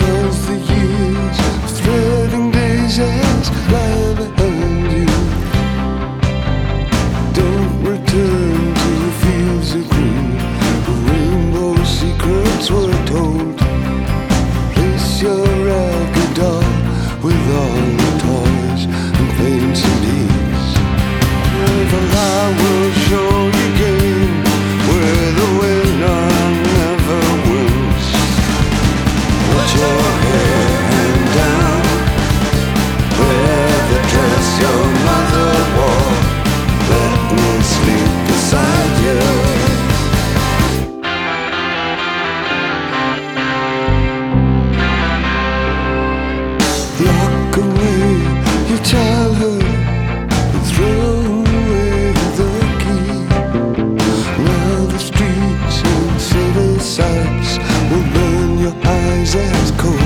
'cause the years of threading daisies lie behind you. Don't return to the fields of green where rainbow secrets were told. Place your ragged doll with all the toys and paints and beads. The light will show you game where the winner never wins. Put your head hang down, wear the dress your mother wore. Let me sleep beside you. Lock away your childhood and throw away the key. Now the streets and city sights will burn your eyes as cold.